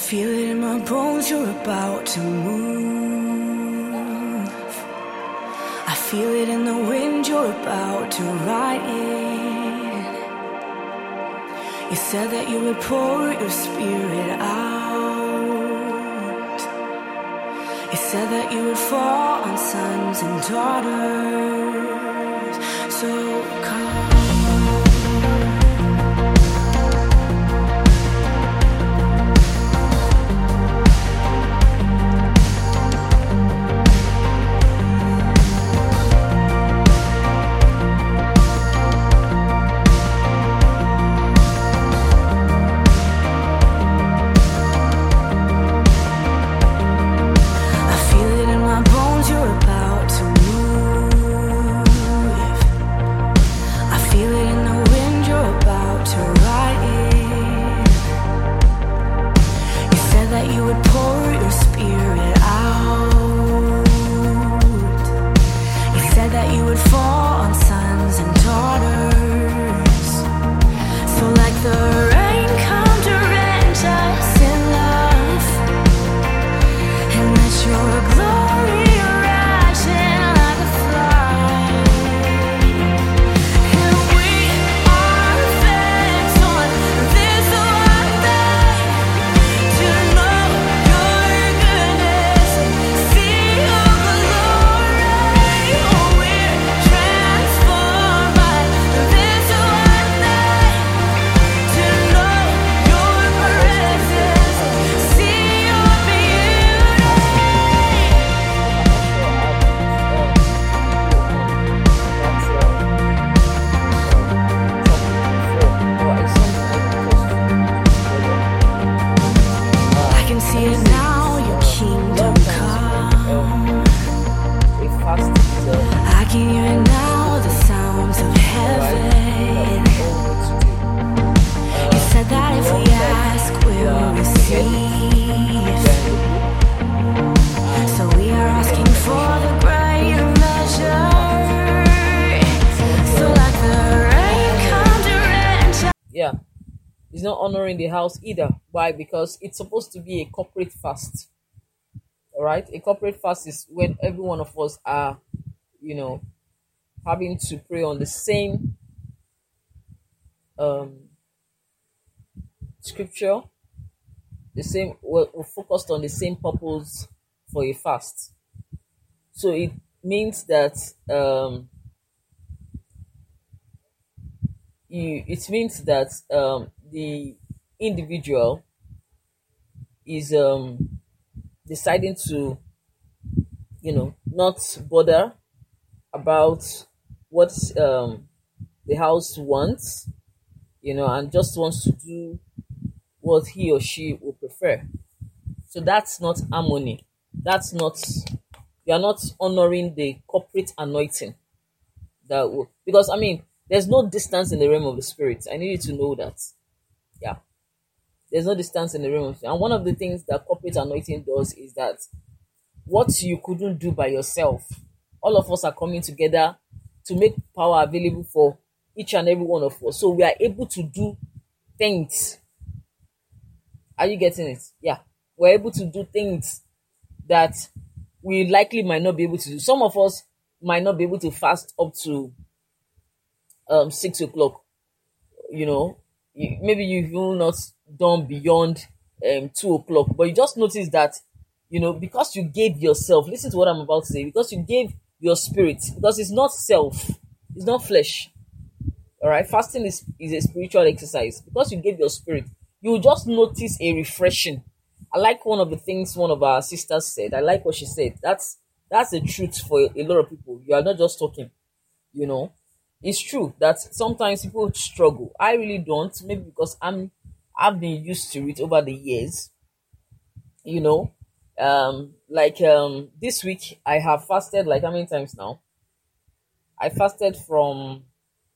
Feel it in my bones, you're about to move. I feel it in the wind, you're about to ride in. You said that you would pour your spirit out. You said that you would fall on sons and daughters. So come. Yeah, it's not honoring the house either. Why? Because it's supposed to be a corporate fast. All right, a corporate fast is when every one of us are, you know, having to pray on the same um scripture, the same. We're focused on the same purpose for a fast. So it means that the individual is deciding to, not bother about what the house wants, and just wants to do what he or she will prefer. So that's not harmony. That's not, you are not honoring the corporate anointing that will, because there's no distance in the realm of the spirit. I need you to know that. Yeah. There's no distance in the realm of the spirit. And one of the things that corporate anointing does is that what you couldn't do by yourself, all of us are coming together to make power available for each and every one of us. So we are able to do things. Are you getting it? Yeah. We're able to do things that we likely might not be able to do. Some of us might not be able to fast up to 6 o'clock. Maybe you've not done beyond 2 o'clock, but you just notice that, because you gave yourself, listen to what I'm about to say, because you gave your spirit, because it's not self, it's not flesh. All right, fasting is a spiritual exercise. Because you gave your spirit, you will just notice a refreshing. I like one of the things one of our sisters said. I like what she said. That's the truth for a lot of people. You are not just talking. It's true that sometimes people struggle. I really don't. Maybe because I've been used to it over the years. This week I have fasted like how many times now? I fasted from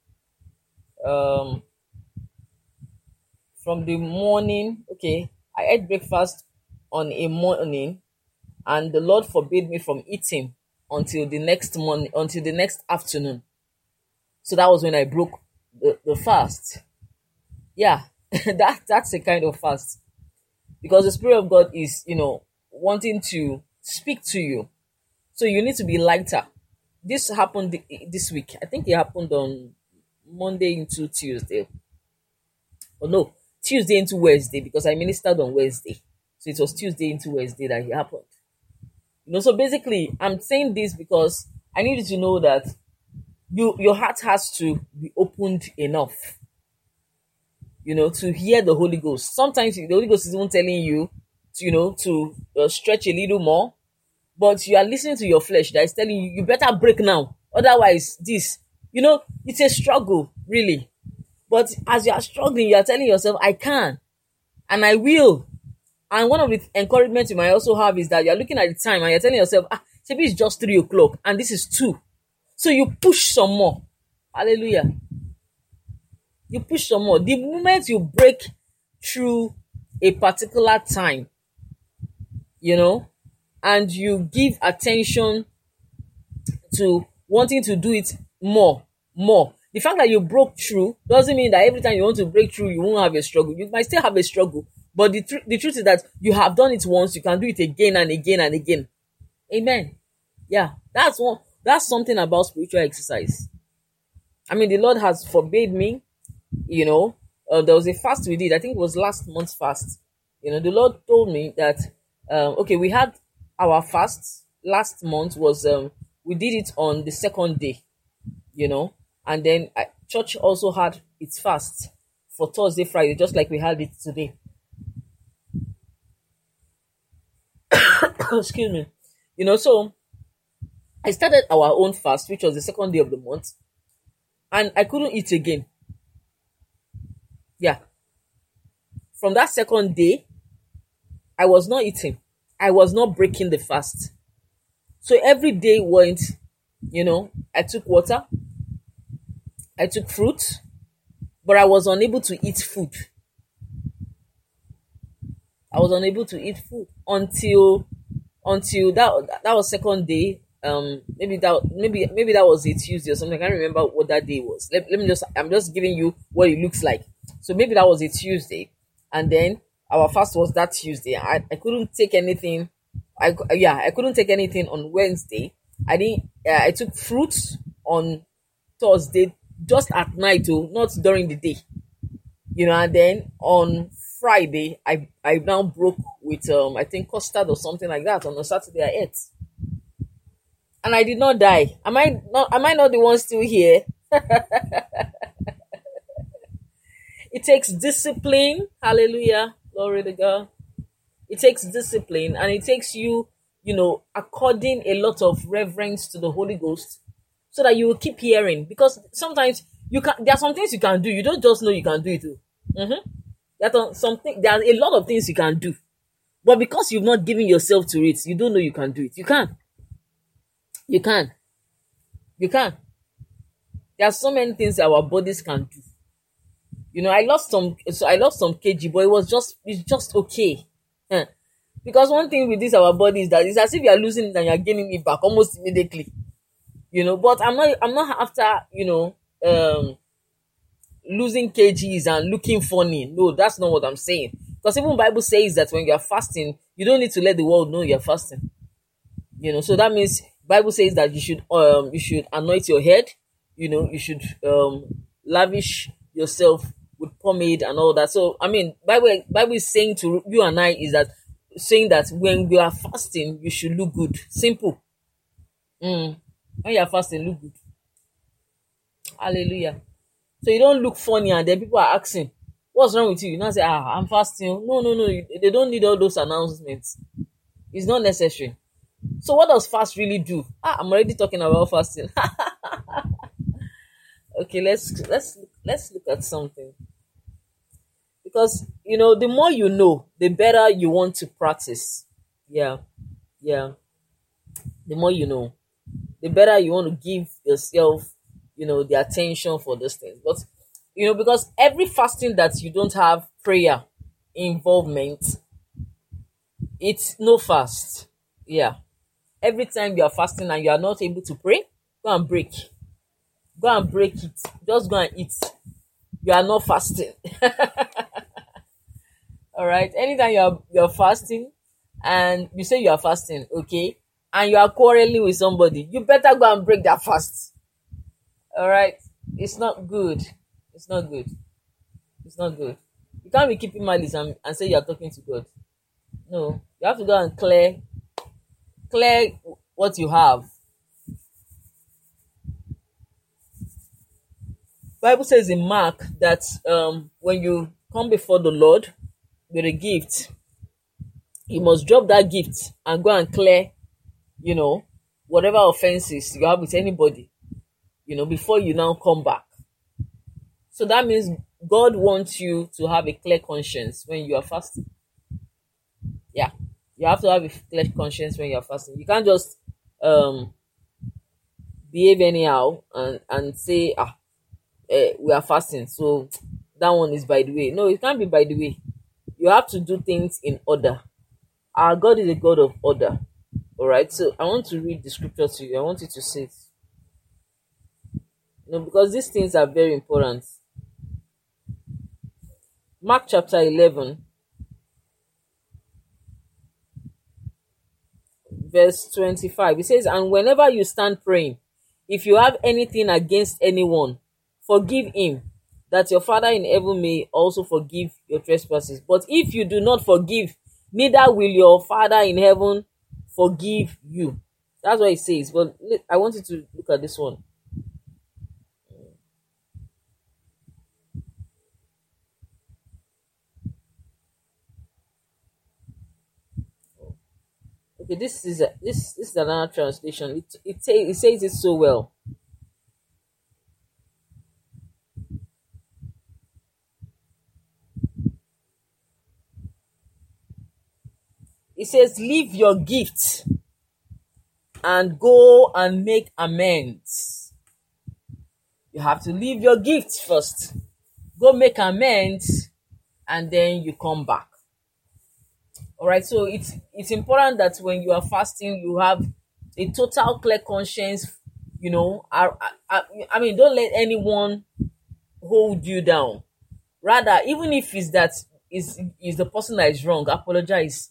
the morning. Okay, I ate breakfast on a morning, and the Lord forbade me from eating until the next morning, until the next afternoon. So that was when I broke the fast. Yeah, that's a kind of fast. because the Spirit of God is, wanting to speak to you. So you need to be lighter. This happened this week. I think it happened on Monday into Tuesday. Or no, Tuesday into Wednesday, because I ministered on Wednesday. So it was Tuesday into Wednesday that it happened. So basically, I'm saying this because I need you to know that your heart has to be opened enough, to hear the Holy Ghost. Sometimes the Holy Ghost is even telling you, to stretch a little more, but you are listening to your flesh that is telling you, you better break now. Otherwise, it's a struggle, really. But as you are struggling, you are telling yourself, I can, and I will. And one of the encouragements you might also have is that you're looking at the time and you're telling yourself, maybe it's just 3:00 and this is 2. So you push some more. Hallelujah. You push some more. The moment you break through a particular time, and you give attention to wanting to do it more. The fact that you broke through doesn't mean that every time you want to break through, you won't have a struggle. You might still have a struggle, but the truth is that you have done it once, you can do it again and again and again. Amen. Yeah, that's something about spiritual exercise. I mean, the Lord has forbade me, there was a fast we did. I think it was last month's fast. The Lord told me that, we had our fast last month was, we did it on the second day, and then church also had its fast for Thursday, Friday, just like we had it today. Excuse me. So I started our own fast, which was the second day of the month, and I couldn't eat again. Yeah. From that second day, I was not eating. I was not breaking the fast. So every day went, I took water, I took fruit, but I was unable to eat food. I was unable to eat food until that was second day. Maybe that was a Tuesday or something. I can't remember what that day was. I'm just giving you what it looks like. So maybe that was a Tuesday, and then our fast was that Tuesday. I couldn't take anything. I couldn't take anything on Wednesday. I took fruits on Thursday, just at night, not during the day. And then on Friday, I now broke with I think custard or something like that. On a Saturday I ate, and I did not die. Am I not the one still here? It takes discipline. Hallelujah, glory to God. It takes discipline, and it takes you, according a lot of reverence to the Holy Ghost, so that you will keep hearing. Because sometimes there are some things you can do. You don't just know you can do it too. There are a lot of things you can do, but because you've not given yourself to it, you don't know you can do it. You can. There are so many things that our bodies can do. I lost some kg, but it's just okay. Because one thing with this our body is that it's as if you are losing it and you are gaining it back almost immediately. But I'm not after losing kgs and looking funny. No, that's not what I'm saying. Because even Bible says that when you are fasting, you don't need to let the world know you're fasting. So that means Bible says that you should anoint your head. You should lavish yourself with pomade and all that. So I mean, Bible is saying to you and I saying that when we are fasting, you should look good. Simple. When you are fasting, look good. Hallelujah. So you don't look funny and then people are asking, what's wrong with you? You now say, I'm fasting. No. They don't need all those announcements. It's not necessary. So what does fast really do? I'm already talking about fasting. Okay, let's look at something. Because the more you know, the better you want to practice. Yeah. The more you know, the better you want to give yourself, the attention for those things. But because every fasting that you don't have prayer involvement, it's no fast. Yeah. Every time you are fasting and you are not able to pray, go and break it. Just go and eat. You are not fasting. All right. Anytime you're fasting, and you say you are fasting, okay, and you are quarreling with somebody, you better go and break that fast. All right. It's not good. It's not good. It's not good. You can't be keeping malice and say you are talking to God. No, you have to go and clear what you have. Bible says in Mark that when you come before the Lord with a gift, you must drop that gift and go and clear, whatever offenses you have with anybody, before you now come back. So that means God wants you to have a clear conscience when you are fasting. Yeah, you have to have a clear conscience when you are fasting. You can't just behave anyhow and say, we are fasting, so that one is by the way. No, it can't be by the way. You have to do things in order. Our God is a God of order. All right, so I want to read the scripture to you. I want you to see it. Because these things are very important. Mark chapter 11, verse 25. It says, "And whenever you stand praying, if you have anything against anyone, forgive him, that your Father in heaven may also forgive your trespasses. But if you do not forgive, neither will your Father in heaven forgive you." That's what it says. But I want you to look at this one. Okay, this is another translation. It says it so well. It says, "Leave your gift and go and make amends." You have to leave your gift first. Go make amends, and then you come back. All right. So it's important that when you are fasting, you have a total clear conscience. I mean, don't let anyone hold you down. Rather, even if it's that is the person that is wrong, apologize.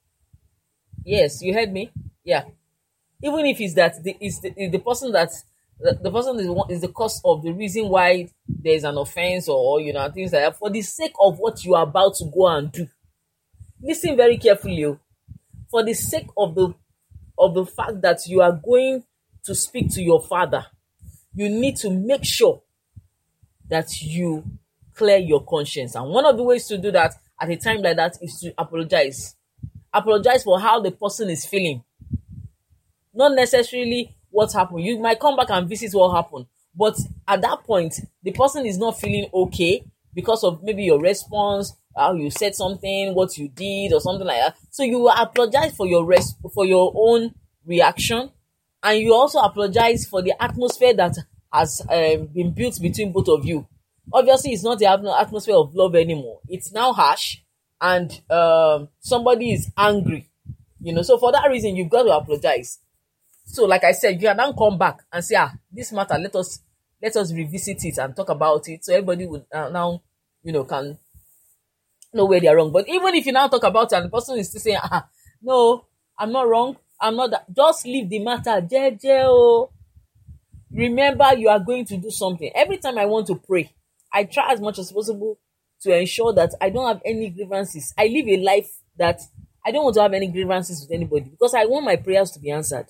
Yes, you heard me. Yeah. Even if it's that the person that the person is the cause of the reason why there's an offense, or things like that, for the sake of what you are about to go and do. Listen very carefully. For the sake of the fact that you are going to speak to your Father, you need to make sure that you clear your conscience. And one of the ways to do that at a time like that is to apologize. Apologize for how the person is feeling. Not necessarily what happened. You might come back and visit what happened. But at that point, the person is not feeling okay because of maybe your response, how you said something, what you did, or something like that. So you apologize for your own reaction, and you also apologize for the atmosphere that has been built between both of you. Obviously, it's not the atmosphere of love anymore. It's now harsh, and somebody is angry. So for that reason, you've got to apologize. So, like I said, you can now come back and say, this matter, let us revisit it and talk about it, so everybody would now, can know where they are wrong. But even if you now talk about it and the person is still saying, no, I'm not wrong, I'm not that, just leave the matter. Jeje. Remember, you are going to do something. Every time I want to pray, I try as much as possible to ensure that I don't have any grievances. I live a life that I don't want to have any grievances with anybody, because I want my prayers to be answered.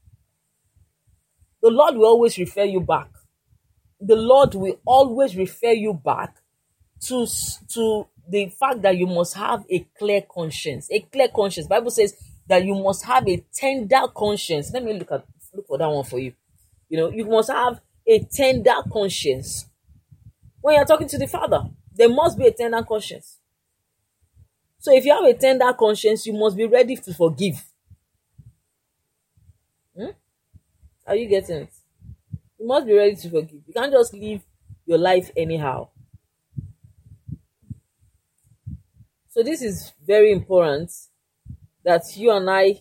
The Lord will always refer you back. The Lord will always refer you back to the fact that you must have a clear conscience. A clear conscience. Bible says that you must have a tender conscience. Let me look for that one for you. You must have a tender conscience. When you're talking to the Father, there must be a tender conscience. So if you have a tender conscience, you must be ready to forgive. Are you getting it? You must be ready to forgive. You can't just live your life anyhow. So this is very important that you and I,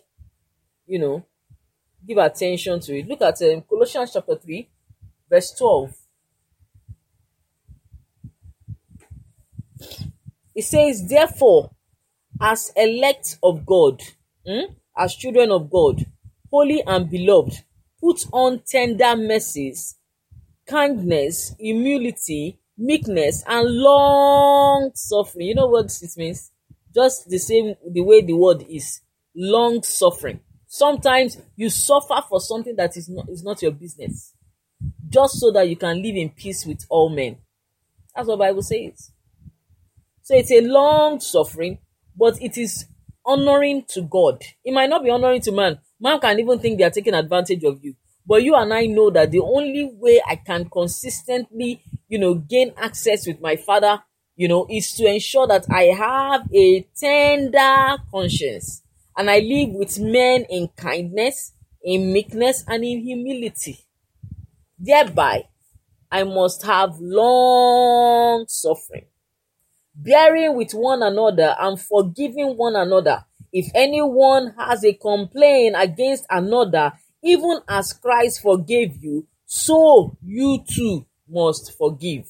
give attention to it. Look at Colossians chapter 3, verse 12. It says, "Therefore, as elect of God, as children of God, holy and beloved, put on tender mercies, kindness, humility, meekness, and long suffering. You know what it means? Just the same the way the word is, long suffering. Sometimes you suffer for something that is not your business, just so that you can live in peace with all men. That's what Bible says. So it's a long suffering, but it is honoring to God. It might not be honoring to man. Man can even think they are taking advantage of you. But you and I know that the only way I can consistently, gain access with my Father, is to ensure that I have a tender conscience and I live with men in kindness, in meekness, and in humility. Thereby, I must have long suffering, bearing with one another and forgiving one another. If anyone has a complaint against another, even as Christ forgave you, so you too must forgive.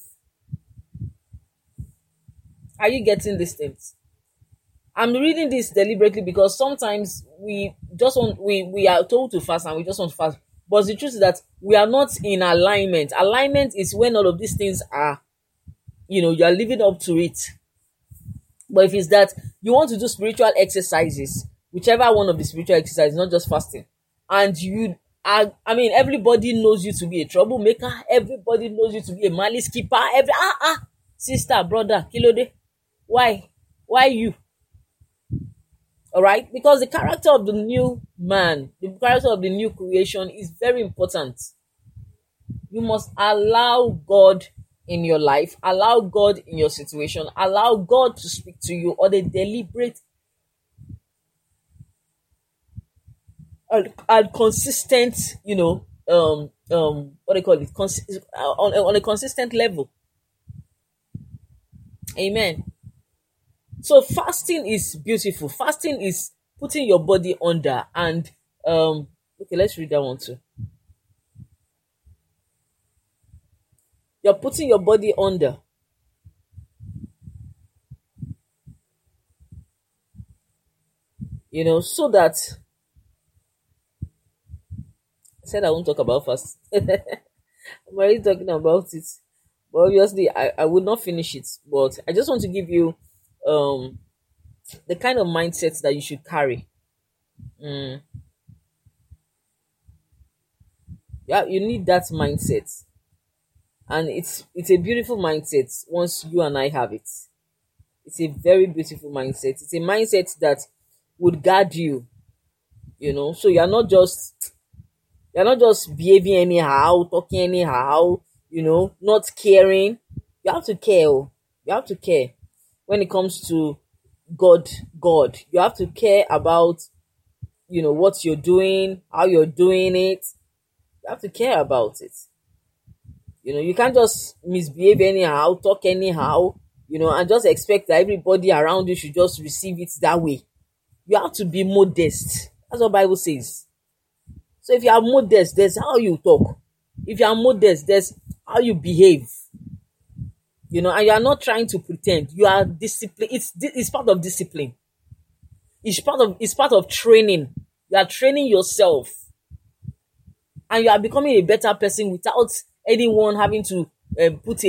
Are you getting these things? I'm reading this deliberately because sometimes we are told to fast and we just want to fast. But the truth is that we are not in alignment. Alignment is when all of these things are, you are living up to it. But if it's that you want to do spiritual exercises, whichever one of the spiritual exercises, not just fasting, and everybody knows you to be a troublemaker, everybody knows you to be a malice keeper, sister, brother, kilode, why you? All right, because the character of the new man, the character of the new creation is very important. You must allow God in your life, allow God in your situation, allow God to speak to you, or the deliberate and consistent, what do you call it, on a consistent level. Amen. So fasting is beautiful. Fasting is putting your body under, and okay, let's read that one too. You're putting your body under. So that I said I won't talk about fast. I'm already talking about it. But obviously I would not finish it. But I just want to give you the kind of mindset that you should carry. Yeah, you need that mindset. And it's a beautiful mindset once you and I have it. It's a very beautiful mindset. It's a mindset that would guard you, so you're not just behaving anyhow, talking anyhow, not caring. You have to care. You have to care when it comes to God. You have to care about, what you're doing, how you're doing it. You have to care about it. You can't just misbehave anyhow, talk anyhow, and just expect that everybody around you should just receive it that way. You have to be modest. That's what Bible says. So if you are modest, that's how you talk. If you are modest, that's how you behave. And you are not trying to pretend. You are disciplined. It's part of discipline. It's part of training. You are training yourself, and you are becoming a better person without anyone having to put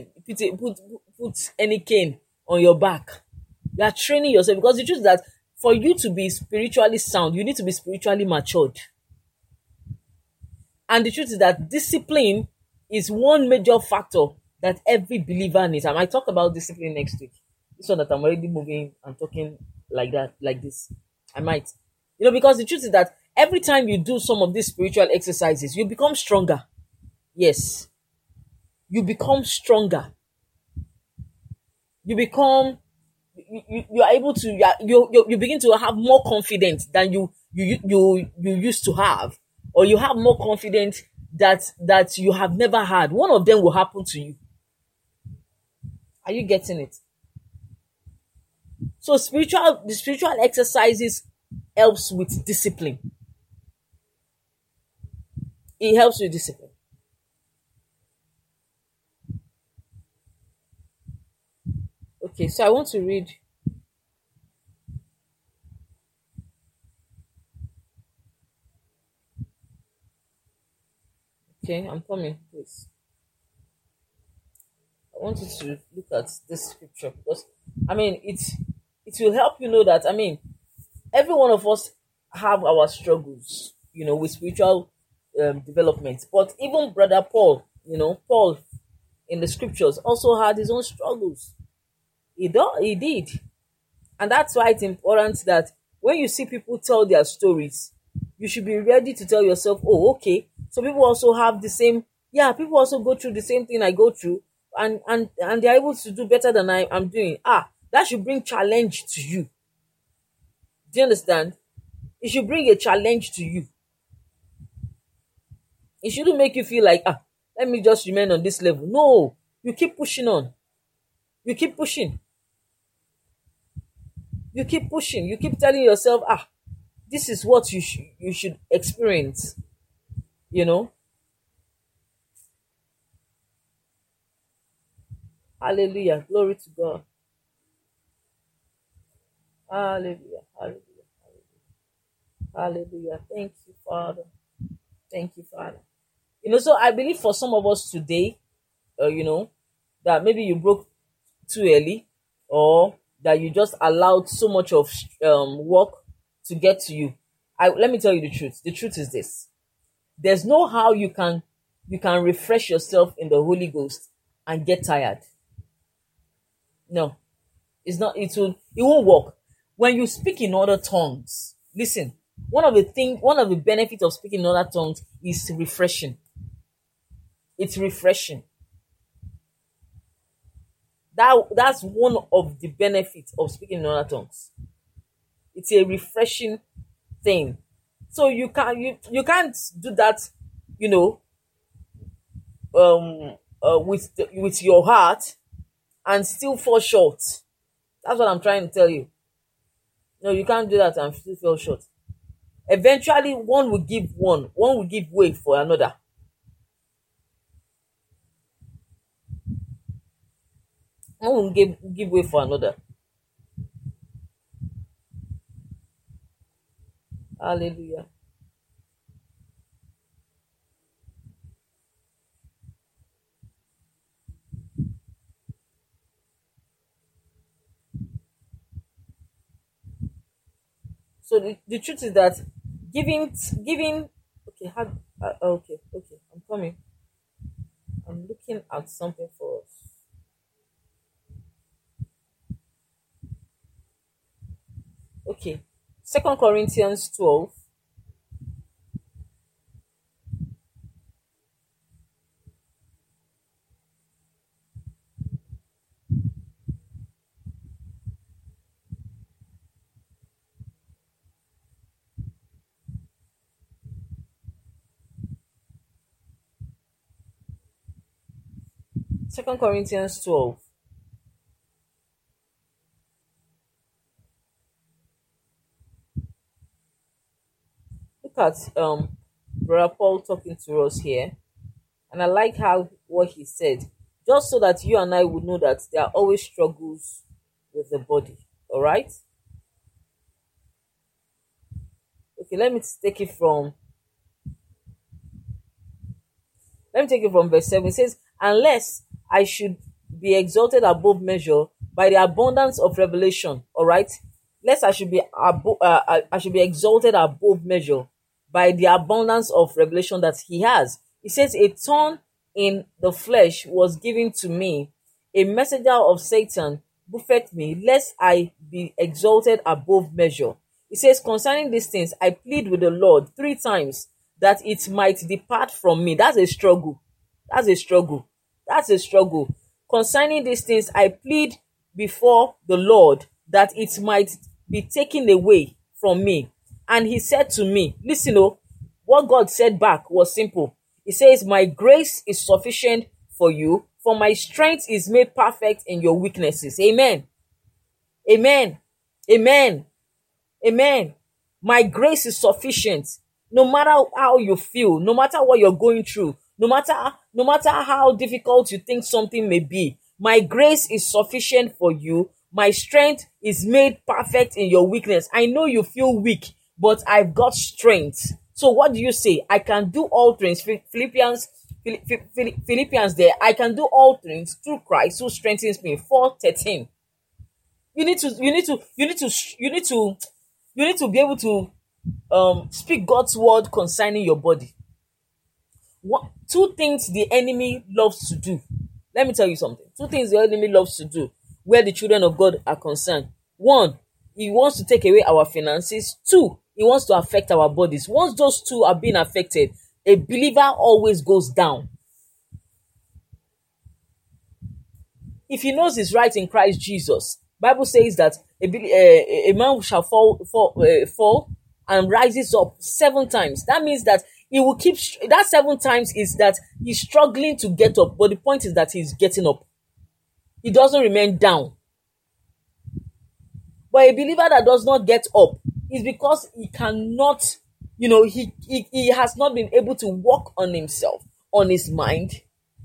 any cane on your back. You are training yourself, because the truth is that for you to be spiritually sound, you need to be spiritually matured. And the truth is that discipline is one major factor that every believer needs. I might talk about discipline next week. This one that I'm already moving and talking like that, like this. I might. Because the truth is that every time you do some of these spiritual exercises, you become stronger. Yes. You become stronger. You become, you are able to, you begin to have more confidence than you used to have, or you have more confidence that you have never had. One of them will happen to you. Are you getting it? So the spiritual exercises helps with discipline. It helps with discipline. Okay, so I want to read Okay, I'm coming, please. I want you to look at this scripture because it will help you know that every one of us have our struggles, with spiritual development. But even brother Paul, Paul in the scriptures also had his own struggles. He did, and that's why it's important that when you see people tell their stories, you should be ready to tell yourself, oh, okay, so people also have the same, yeah, people also go through the same thing I go through, and they're able to do better than I'm doing. That should bring challenge to you. Do you understand? It should bring a challenge to you. It shouldn't make you feel like, let me just remain on this level. No, you keep pushing on. You keep pushing. You keep pushing. You keep telling yourself, this is what you should experience. You know? Hallelujah. Glory to God. Hallelujah. Hallelujah. Hallelujah. Thank you, Father. Thank you, Father. So I believe for some of us today, that maybe you broke too early, or that you just allowed so much of work to get to you. Let me tell you the truth. The truth is this: there's no how you can refresh yourself in the Holy Ghost and get tired. No, it's not. It won't work. When you speak in other tongues, listen. One of the benefits of speaking in other tongues is refreshing. It's refreshing. That's one of the benefits of speaking in other tongues. It's a refreshing thing. So you can't do that, with your heart and still fall short. That's what I'm trying to tell you. No, you can't do that and still fall short. Eventually, one will give way for another. One will give way for another. Hallelujah. So the truth is that giving okay, okay, I'm coming. I'm looking at something for us. Okay. 2 Corinthians 12. Second Corinthians 12. Look at Brother Paul talking to us here. And I like what he said. Just so that you and I would know that there are always struggles with the body. Alright? Okay, let me take it from verse 7. It says, unless I should be exalted above measure by the abundance of revelation. All right, lest I should be I should be exalted above measure by the abundance of revelation that he has. He says, a thorn in the flesh was given to me, a messenger of Satan buffet me, lest I be exalted above measure. He says, concerning these things, I plead with the Lord 3 times that it might depart from me. That's a struggle. That's a struggle. That's a struggle. Concerning these things, I plead before the Lord that it might be taken away from me. And he said to me, listen, what God said back was simple. He says, my grace is sufficient for you, for my strength is made perfect in your weaknesses. Amen. Amen. Amen. Amen. My grace is sufficient. No matter how you feel, no matter what you're going through, no matter how difficult you think something may be, my grace is sufficient for you. My strength is made perfect in your weakness. I know you feel weak, but I've got strength So what do you say? I can do all things. Philippians there. I can do all things through Christ who strengthens me. 4:13. You need to be able to speak God's word concerning your body. Two things the enemy loves to do. Let me tell you something. Two things the enemy loves to do where the children of God are concerned. One, he wants to take away our finances. Two, he wants to affect our bodies. Once those two are being affected, a believer always goes down. If he knows his right in Christ Jesus, Bible says that a man shall fall and rises up 7 times. That means that he will keep, that 7 times is that he's struggling to get up, but the point is that he's getting up. He doesn't remain down. But a believer that does not get up is because he cannot, he has not been able to work on himself, on his mind.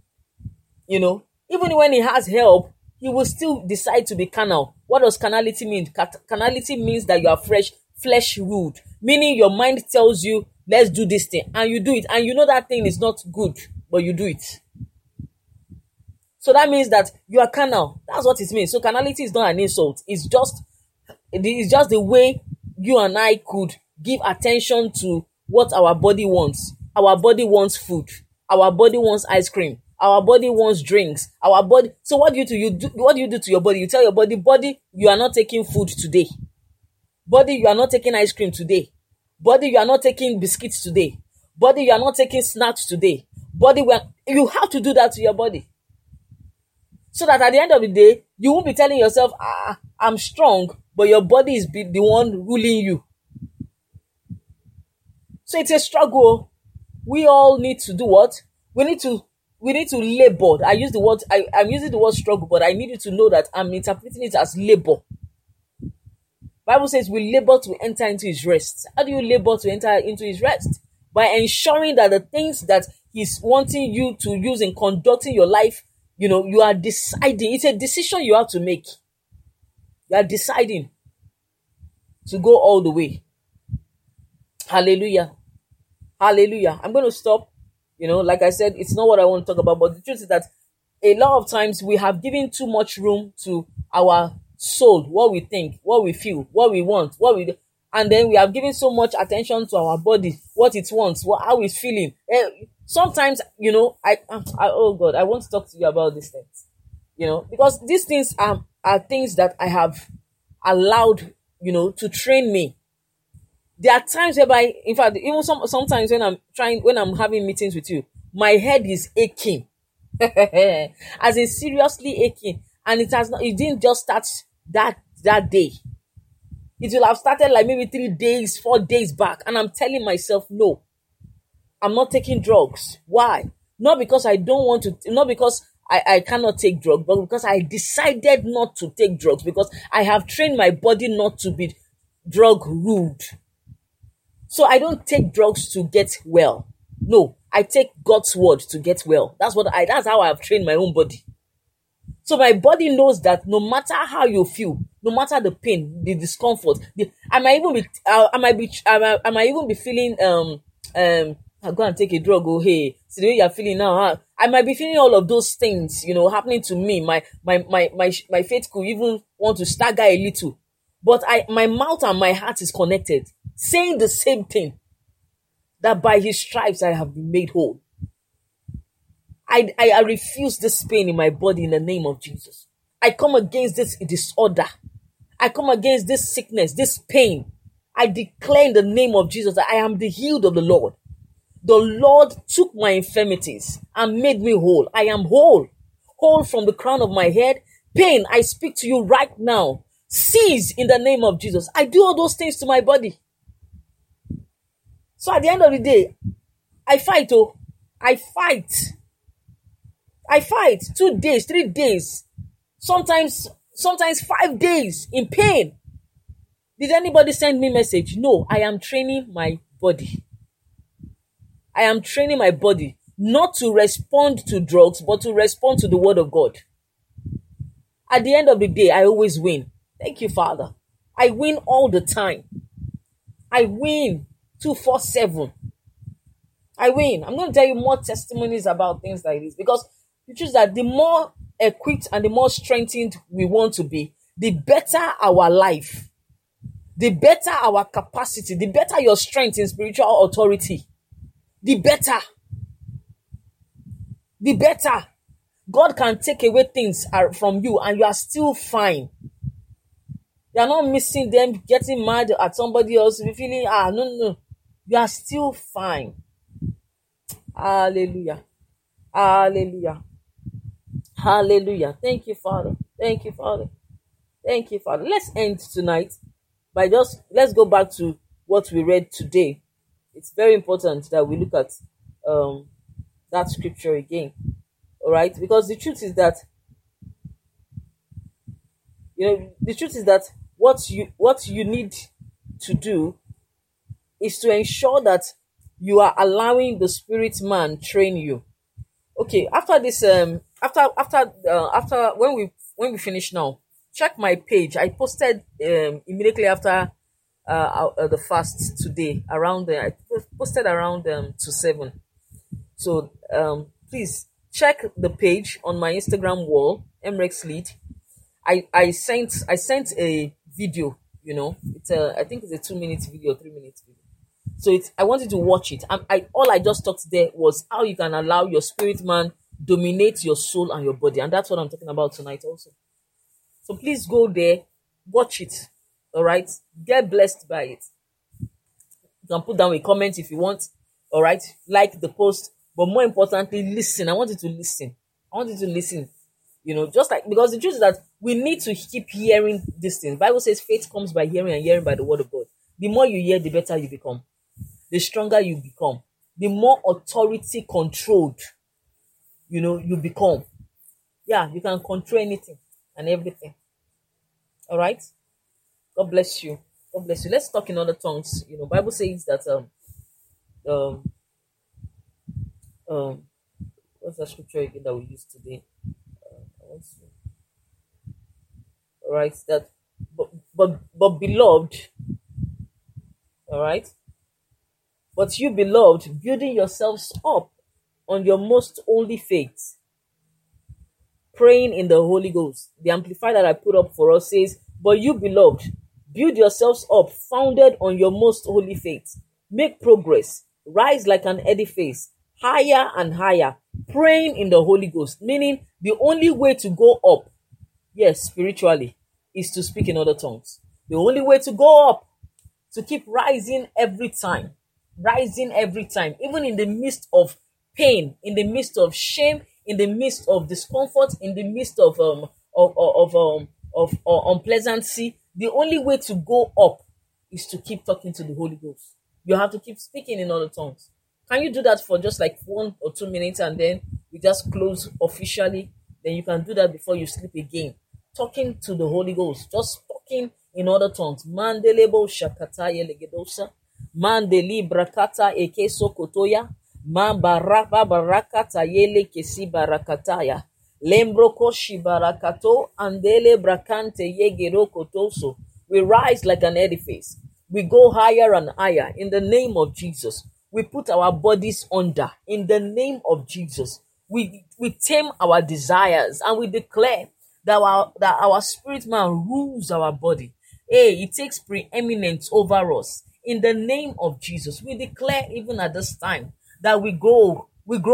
Even when he has help, he will still decide to be carnal. What does carnality mean? Carnality means that you are flesh ruled, meaning your mind tells you, let's do this thing, and you do it, and you know that thing is not good, but you do it. So that means that you are carnal. That's what it means. So carnality is not an insult. It's just the way you and I could give attention to what our body wants. Our body wants food. Our body wants ice cream. Our body wants drinks. Our body. So what do you do? What do you do to your body? You tell your body, you are not taking food today. Body, you are not taking ice cream today. Body, you are not taking biscuits today. Body, you are not taking snacks today. Body, you have to do that to your body. So that at the end of the day, you won't be telling yourself, I'm strong, but your body is the one ruling you. So it's a struggle. We all need to do what? We need to labor. I'm using the word struggle, but I need you to know that I'm interpreting it as labor. Bible says we labor to enter into his rest. How do you labor to enter into his rest? By ensuring that the things that he's wanting you to use in conducting your life, you are deciding. It's a decision you have to make. You are deciding to go all the way. Hallelujah. Hallelujah. I'm going to stop. Like I said, it's not what I want to talk about, but the truth is that a lot of times we have given too much room to our soul, what we think, what we feel, what we want, and then we have given so much attention to our body, what it wants, how it's feeling. Sometimes, oh God, I want to talk to you about these things, because these things are things that I have allowed, to train me. There are times whereby, in fact, even sometimes when I'm having meetings with you, my head is aching, as in seriously aching, and it didn't just start that day. It will have started like maybe 3 days, 4 days back, and I'm telling myself, no, I'm not taking drugs. Why? Not because I don't want to, not because I cannot take drugs, but because I decided not to take drugs, because I have trained my body not to be drug ruled. So I don't take drugs to get well. No, I take God's word to get well. That's how I have trained my own body. So my body knows that no matter how you feel, no matter the pain, the discomfort, I might even be feeling I'll go and take a drug. Oh, hey, see the way you're feeling now. I might be feeling all of those things, happening to me. My faith could even want to stagger a little, but my mouth and my heart is connected, saying the same thing, that by his stripes I have been made whole. I refuse this pain in my body in the name of Jesus. I come against this disorder. I come against this sickness, this pain. I declare in the name of Jesus that I am the healed of the Lord. The Lord took my infirmities and made me whole. I am whole. Whole from the crown of my head. Pain, I speak to you right now. Cease in the name of Jesus. I do all those things to my body. So at the end of the day, I fight. I fight 2 days, 3 days, sometimes 5 days in pain. Did anybody send me a message? No, I am training my body. I am training my body not to respond to drugs, but to respond to the word of God. At the end of the day, I always win. Thank you, Father. I win all the time. I win 247. I win. I'm going to tell you more testimonies about things like this, because the truth is that the more equipped and the more strengthened we want to be, the better our life, the better our capacity, the better your strength in spiritual authority, the better. The better. God can take away things from you and you are still fine. You are not missing them, getting mad at somebody else, feeling, no. You are still fine. Hallelujah. Hallelujah. Hallelujah. Thank you, Father. Thank you, Father. Thank you, Father. Let's end tonight by let's go back to what we read today. It's very important that we look at that scripture again. All right? Because the truth is that, what you need to do is to ensure that you are allowing the spirit man train you. Okay, after this, after when we finish now, check my page. I posted immediately after the fast today around I posted around to 7. So please check the page on my Instagram wall, MREX Lead. I sent a video. It's I think it's a 2-minute video, 3-minute video. So I wanted to watch it. All I just talked there was how you can allow your spirit man dominate your soul and your body, and that's what I'm talking about tonight also. So please go there, watch it. All right, get blessed by it. You can put down a comment if you want. All right, like the post, but more importantly, listen. I want you to listen. Just like, because the truth is that we need to keep hearing these things. Bible says faith comes by hearing, and hearing by the word of God. The more you hear, the better you become. The stronger you become. The more authority controlled, you become. Yeah, you can control anything and everything. All right? God bless you. God bless you. Let's talk in other tongues. Bible says that what's that scripture again that we used today? All right, that but beloved, all right, but you beloved, building yourselves up on your most holy faith, praying in the Holy Ghost. The Amplified that I put up for us says, but you beloved, build yourselves up, founded on your most holy faith. Make progress, rise like an edifice, higher and higher, praying in the Holy Ghost. Meaning the only way to go up, yes, spiritually, is to speak in other tongues. The only way to go up, to keep rising every time, even in the midst of pain, in the midst of shame, in the midst of discomfort, in the midst of unpleasantness. The only way to go up is to keep talking to the Holy Ghost. You have to keep speaking in other tongues. Can you do that for just like 1 or 2 minutes, and then we just close officially? Then you can do that before you sleep again. Talking to the Holy Ghost, just talking in other tongues. Mandelebo shakata yelegedosa, mandeli brakata ekeso kotoya, man baraba barakata yele kesi barakataya, lembro koshi barakato andele brakante yegero kotoso. We rise like an edifice. We go higher and higher in the name of Jesus. We put our bodies under in the name of Jesus. We tame our desires and we declare that our spirit man rules our body. It takes preeminence over us. In the name of Jesus, we declare even at this time that we grow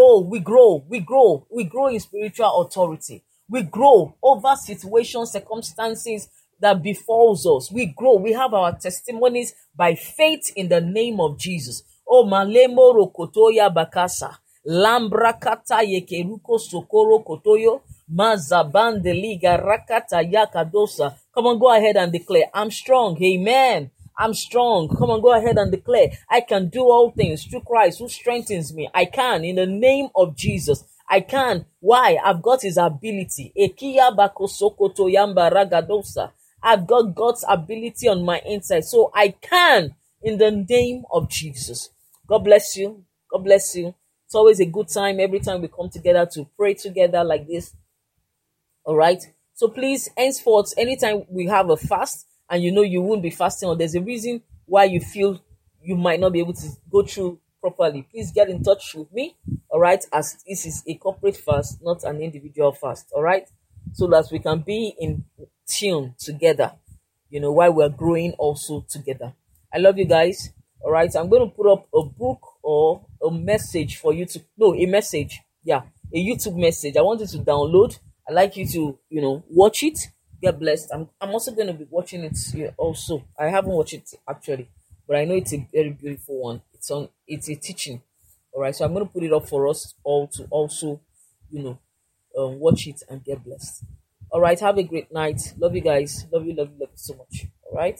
in spiritual authority. We grow over situations, circumstances that befalls us. We grow. We have our testimonies by faith in the name of Jesus. Oh, malemo rokotoya bakasa. Lambra kata yekeruko sokoro kotoyo. Mazabande liga rakata yakadosa. Come on, go ahead and declare, I'm strong. Amen. I'm strong. Come on, go ahead and declare, I can do all things through Christ who strengthens me. I can in the name of Jesus. I can. Why? I've got his ability. Ekiya bakosokoto yamba ragadosa. I've got God's ability on my inside. So I can in the name of Jesus. God bless you. God bless you. It's always a good time every time we come together to pray together like this. All right. So please, henceforth, anytime we have a fast and you won't be fasting, or there's a reason why you feel you might not be able to go through properly, please get in touch with me. All right, as this is a corporate fast, not an individual fast. All right, so that we can be in tune together, while we're growing also together. I love you guys. All right, I'm going to put up a book or a message for you to, no, a message. Yeah, a YouTube message. I want you to download. I like you to, watch it. Get blessed. I'm also going to be watching it also. I haven't watched it actually, but I know it's a very beautiful one. It's a teaching. All right, so I'm going to put it up for us all to also, watch it and get blessed. All right, have a great night. Love you guys. Love you so much. All right.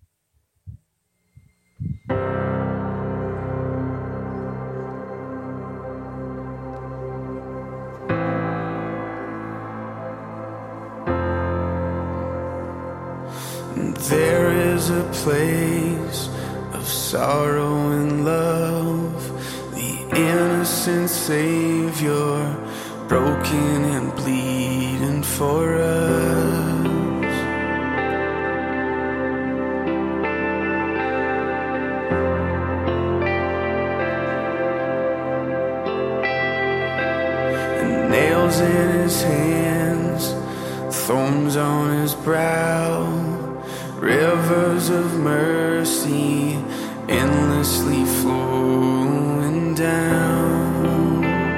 There is a place of sorrow and love, the innocent Savior, broken and bleeding for us. And nails in his hands, thorns on his brow, rivers of mercy endlessly flowing down.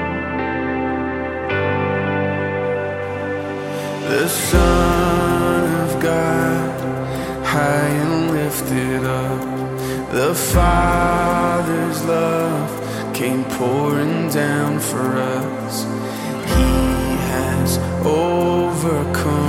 The Son of God, high and lifted up, the Father's love came pouring down for us. He has overcome